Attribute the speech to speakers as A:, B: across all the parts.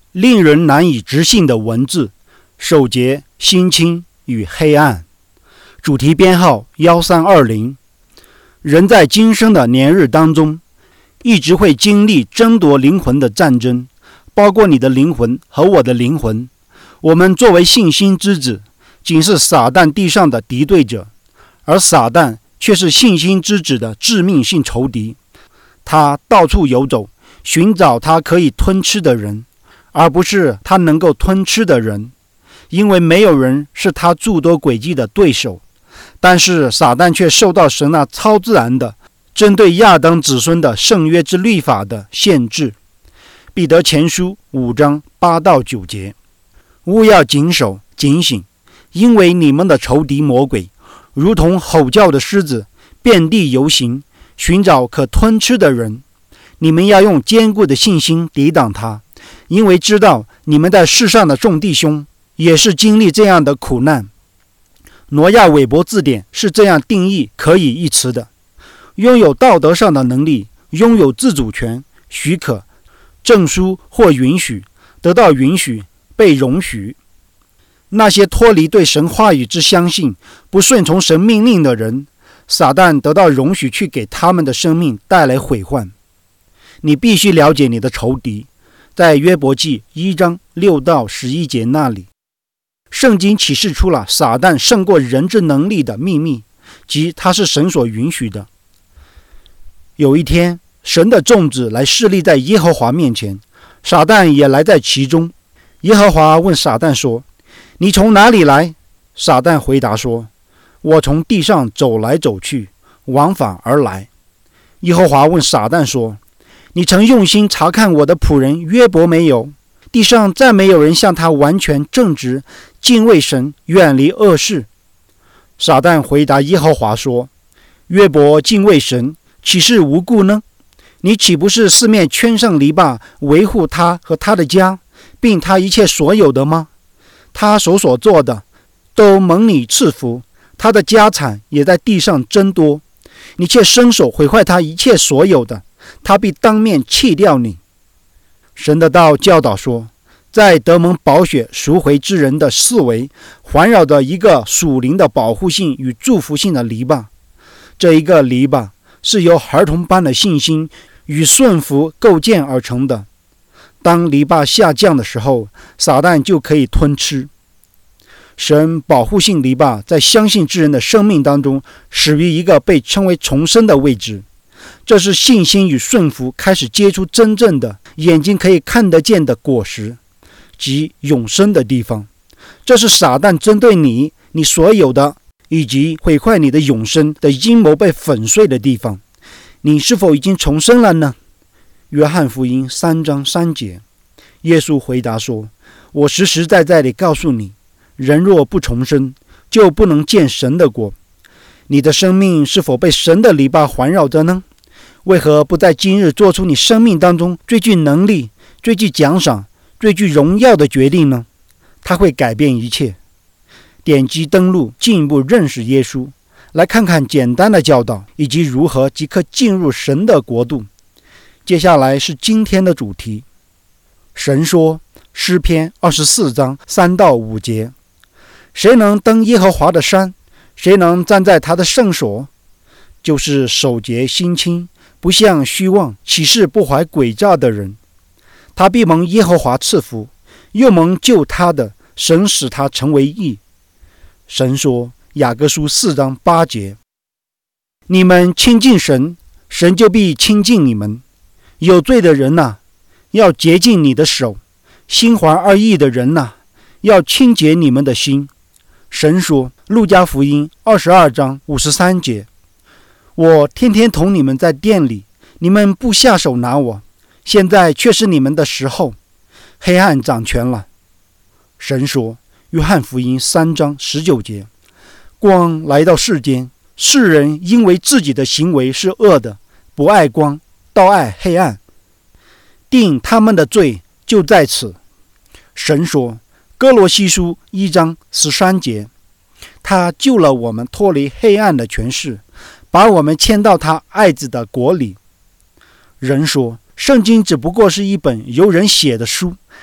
A: 令人难以置信的文字，首节心清与黑暗。主题编号1320。人在今生的年日当中，一直会经历争夺灵魂的战争，包括你的灵魂和我的灵魂。我们作为信心之子，仅是撒旦地上的敌对者，而撒旦却是信心之子的致命性仇敌。他到处游走，寻找他可以吞吃的人，而不是他能够吞吃的人，因为没有人是他诸多诡计的对手。但是撒旦却受到神那超自然的针对亚当子孙的圣约之律法的限制。彼得前书5章8到9节，务要谨守警醒，因为你们的仇敌魔鬼如同吼叫的狮子，遍地游行，寻找可吞吃的人。你们要用坚固的信心抵挡他，因为知道你们在世上的众弟兄也是经历这样的苦难。挪亚韦伯字典是这样定义可以一词的：拥有道德上的能力，拥有自主权、许可、证书或允许，得到允许、被容许。那些脱离对神话语之相信，不顺从神命令的人，撒旦得到容许去给他们的生命带来毁患。你必须了解你的仇敌，在约伯记1章6到11节那里，圣经启示出了撒旦胜过人之能力的秘密，即他是神所允许的。有一天，神的众子来侍立在耶和华面前，撒旦也来在其中。耶和华问撒旦说：你从哪里来？撒旦回答说：我从地上走来走去，往返而来。耶和华问撒旦说：你曾用心查看我的仆人约伯没有？地上再没有人像他完全正直，敬畏神，远离恶事。撒旦回答耶和华说：约伯敬畏神，岂是无故呢？你岂不是四面圈上篱笆，维护他和他的家，并他一切所有的吗？他所做的都蒙你赐福，他的家产也在地上增多。你却伸手毁坏他一切所有的，他必当面弃掉你。神的道教导说，在得蒙宝血赎回之人的四围，环绕着一个属灵的保护性与祝福性的篱笆。这一个篱笆是由孩童般的信心与顺服构建而成的。当篱笆下降的时候，撒旦就可以吞吃。神保护性篱笆在相信之人的生命当中始于一个被称为重生的位置，这是信心与顺服开始结出真正的眼睛可以看得见的果实，即永生的地方。这是撒旦针对你所有的以及毁坏你的永生的阴谋被粉碎的地方。你是否已经重生了呢？约翰福音3章3节，耶稣回答说：我实实在在地告诉你，人若不重生，就不能见神的国。你的生命是否被神的篱笆环绕着呢？为何不在今日做出你生命当中最具能力、最具奖赏、最具荣耀的决定呢？它会改变一切。点击登录进一步认识耶稣，来看看简单的教导以及如何即刻进入神的国度。接下来是今天的主题。神说，诗篇24章3到5节，谁能登耶和华的山？谁能站在他的圣所？就是手洁心清，不向虚妄起誓不怀诡诈的人。他必蒙耶和华赐福，又蒙救他的神使他成为义。神说，雅各书4章8节，你们亲近神，神就必亲近你们。有罪的人哪，要洁净你的手；心怀二意的人哪，要清洁你们的心。神说，路加福音22章53节，我天天同你们在殿里，你们不下手拿我，现在却是你们的时候，黑暗掌权了。神说，约翰福音3章19节，光来到世间，世人因为自己的行为是恶的，不爱光，倒爱黑暗，定他们的罪就在此。神说，哥罗西书1章13节，他救了我们脱离黑暗的权势，把我们迁到他爱子的国里。人说，圣经只不过是一本由人写的书，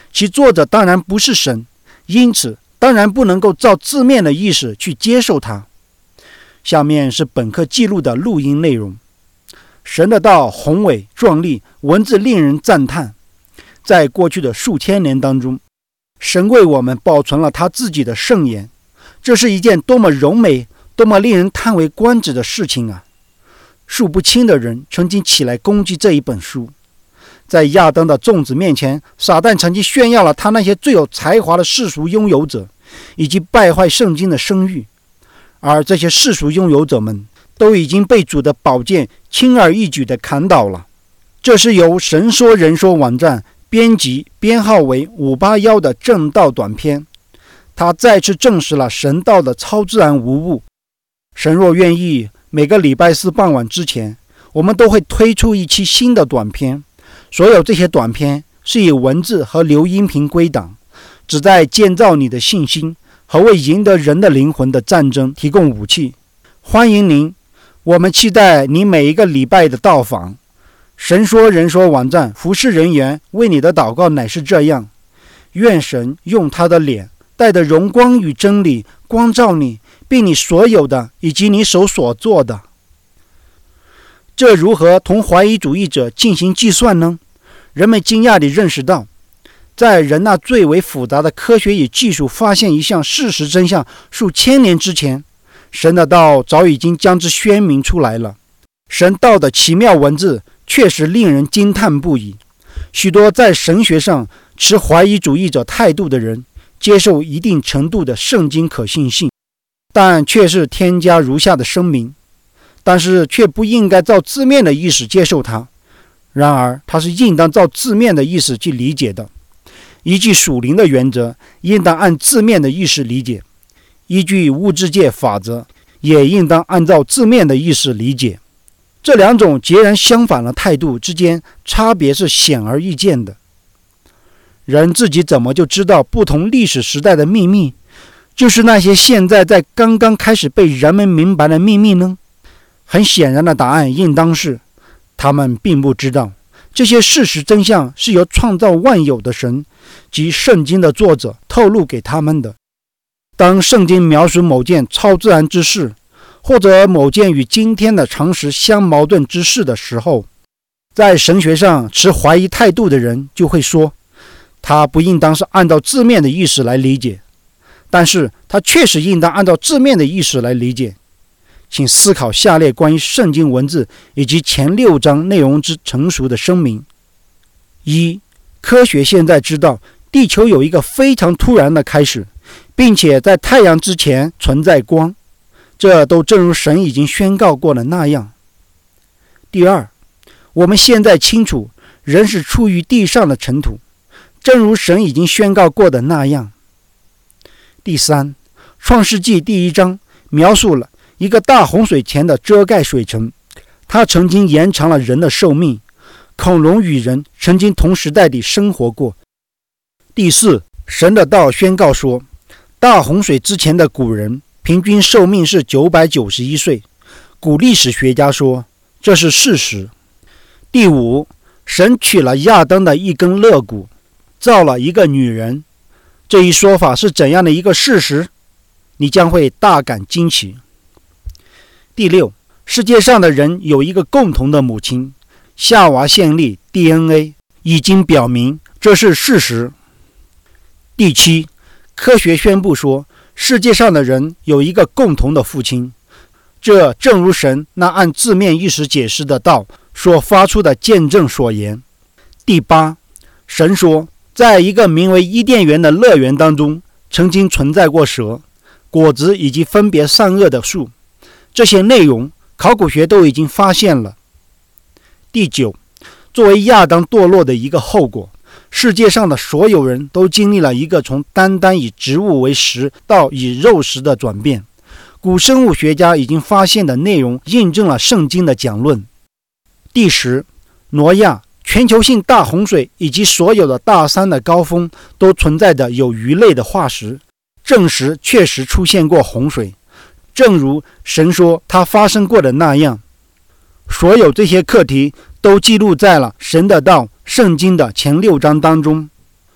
A: 其作者当然不是神，因此当然不能够照字面的意思去接受它。下面是本课记录的录音内容。神的道宏伟壮丽，文字令人赞叹。在过去的数千年当中，神为我们保存了他自己的圣言，这是一件多么柔美、多么令人叹为观止的事情啊！数不清的人曾经起来攻击这一本书。在亚当的众子面前，撒旦曾经炫耀了他那些最有才华的世俗拥有者，以及败坏圣经的声誉。而这些世俗拥有者们都已经被主的宝剑轻而易举地砍倒了。这是由神说人说网站编辑编号为581的正道短篇，它再次证实了神道的超自然无误。神若愿意，每个礼拜四傍晚之前，我们都会推出一期新的短篇。所有这些短篇是以文字和留音频归档，旨在建造你的信心和为赢得人的灵魂的战争提供武器。欢迎您，我们期待你每一个礼拜的到访。神说人说网站服侍人员为你的祷告乃是这样：愿神用他的脸带着荣光与真理光照你，并你所有的以及你手所做的。这如何同怀疑主义者进行计算呢？人们惊讶地认识到，在人那最为复杂的科学与技术发现一项事实真相数千年之前，神的道早已经将之宣明出来了。神道的奇妙文字确实令人惊叹不已。许多在神学上持怀疑主义者态度的人接受一定程度的圣经可信性，但却是添加如下的声明：但是却不应该照字面的意思接受它。然而它是应当照字面的意思去理解的。依据属灵的原则，应当按字面的意思理解；依据物质界法则，也应当按照字面的意思理解。这两种截然相反的态度之间差别是显而易见的。人自己怎么就知道不同历史时代的秘密，就是那些现在刚刚开始被人们明白的秘密呢？很显然的答案应当是，他们并不知道。这些事实真相是由创造万有的神及圣经的作者透露给他们的。当圣经描述某件超自然之事，或者某件与今天的常识相矛盾之事的时候，在神学上持怀疑态度的人就会说，他不应当是按照字面的意思来理解，但是他确实应当按照字面的意思来理解。请思考下列关于圣经文字以及前6章内容之成熟的声明。1. 科学现在知道地球有一个非常突然的开始，并且在太阳之前存在光，这都正如神已经宣告过的那样。第2，我们现在清楚人是出于地上的尘土，正如神已经宣告过的那样。第3，创世纪第1章描述了一个大洪水前的遮盖水层，它曾经延长了人的寿命。恐龙与人曾经同时代地生活过。第4，神的道宣告说，大洪水之前的古人平均寿命是991岁。古历史学家说这是事实。第5，神取了亚当的一根肋骨，造了一个女人。这一说法是怎样的一个事实？你将会大感惊奇。第6，世界上的人有一个共同的母亲，夏娃线粒 DNA 已经表明这是事实。第7，科学宣布说世界上的人有一个共同的父亲，这正如神那按字面意思解释的道所发出的见证所言。第8，神说在一个名为伊甸园的乐园当中曾经存在过蛇、果子以及分别善恶的树，这些内容考古学都已经发现了。第9，作为亚当堕落的一个后果，世界上的所有人都经历了一个从单单以植物为食到以肉食的转变。古生物学家已经发现的内容印证了圣经的讲论。第10，挪亚、全球性大洪水以及所有的大山的高峰都存在着有鱼类的化石，证实确实出现过洪水，正如神说它发生过的那样。所有这些课题都记录在了神的道圣经的前6章当中。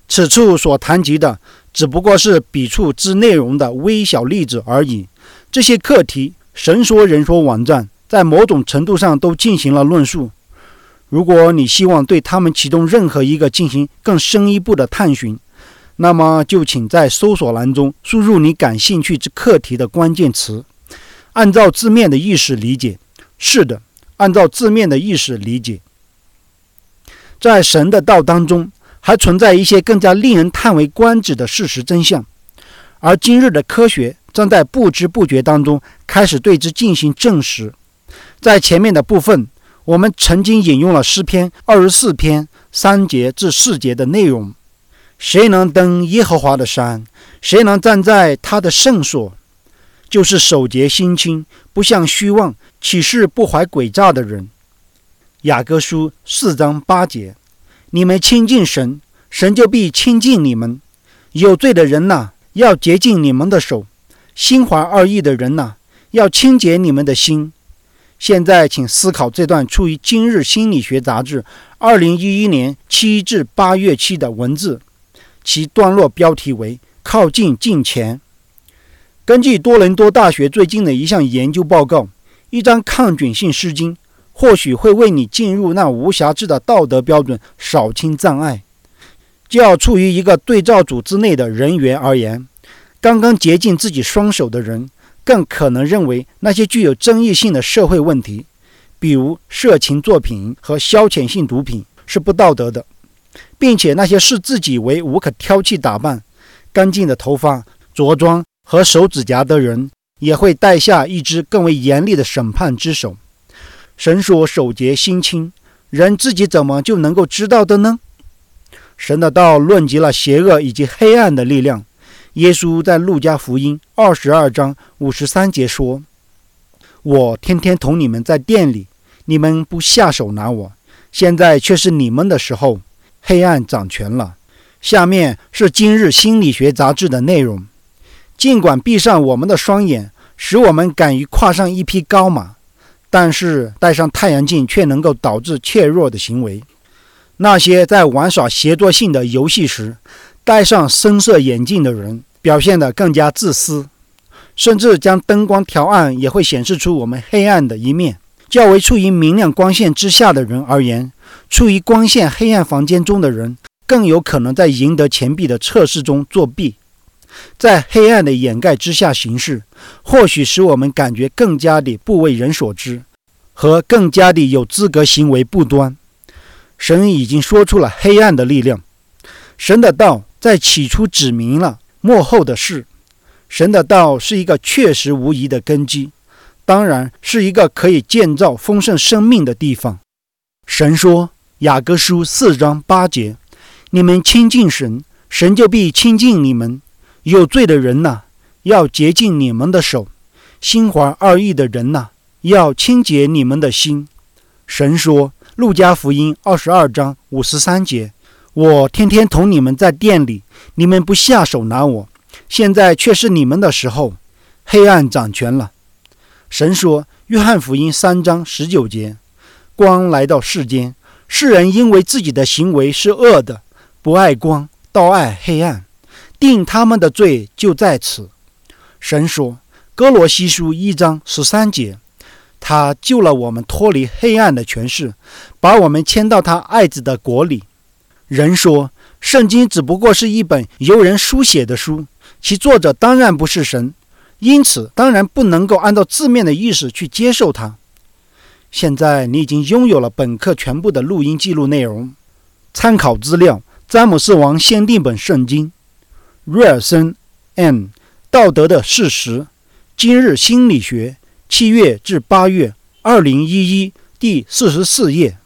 A: 此处所谈及的只不过是笔触之内容的微小例子而已。这些课题，神说人说网站在某种程度上都进行了论述。如果你希望对他们其中任何一个进行更深一步的探寻，那么就请在搜索栏中输入你感兴趣之课题的关键词，按照字面的意思理解。是的，按照字面的意思理解。在神的道当中，还存在一些更加令人叹为观止的事实真相，而今日的科学正在不知不觉当中开始对之进行证实。在前面的部分，我们曾经引用了诗篇24篇3节至4节的内容：谁能登耶和华的山？谁能站在他的圣所？就是手洁心清，不向虚妄，起誓不怀诡诈的人。雅各书4章8节：你们亲近神，神就必亲近你们。有罪的人哪，要洁净你们的手；心怀二意的人哪，要清洁你们的心。现在请思考这段出于《今日心理学杂志》2011年7至8月期的文字，其段落标题为“靠近敬虔”。根据多伦多大学最近的一项研究报告，一张抗菌性诗经或许会为你进入那无瑕疵的道德标准扫清障碍。较处于一个对照组之内的人员而言，刚刚洁净自己双手的人更可能认为那些具有争议性的社会问题，比如色情作品和消遣性毒品，是不道德的，并且那些视自己为无可挑剔打扮、干净的头发、着装和手指甲的人，也会带下一只更为严厉的审判之手。神说手洁心清，人自己怎么就能够知道的呢？神的道论及了邪恶以及黑暗的力量。耶稣在路加福音22章53节说：我天天同你们在店里，你们不下手拿我，现在却是你们的时候，黑暗掌权了。下面是今日心理学杂志的内容。尽管闭上我们的双眼，使我们敢于跨上一匹高马，但是戴上太阳镜却能够导致怯弱的行为。那些在玩耍协作性的游戏时戴上深色眼镜的人，表现得更加自私，甚至将灯光调暗也会显示出我们黑暗的一面。较为处于明亮光线之下的人而言，处于光线黑暗房间中的人更有可能在赢得钱币的测试中作弊。在黑暗的掩盖之下行事，或许使我们感觉更加的不为人所知，和更加的有资格行为不端。神已经说出了黑暗的力量，神的道在起初指明了末后的事。神的道是一个确实无疑的根基，当然是一个可以建造丰盛生命的地方。神说，雅各书4章8节：你们亲近神，神就必亲近你们。有罪的人哪，要洁净你们的手；心怀二意的人哪，要清洁你们的心。神说，路加福音22章53节：我天天同你们在店里，你们不下手拿我，现在却是你们的时候，黑暗掌权了。神说，约翰福音3章19节：光来到世间，世人因为自己的行为是恶的，不爱光，倒爱黑暗，定他们的罪就在此。神说，哥罗西书1章13节：他救了我们脱离黑暗的权势，把我们迁到他爱子的国里。人说，圣经只不过是一本由人书写的书，其作者当然不是神，因此当然不能够按照字面的意思去接受它。现在你已经拥有了本课全部的录音记录内容。参考资料：詹姆斯王先定本圣经，瑞尔森 M 道德的事实，今日心理学，7月至8月，2011第44页。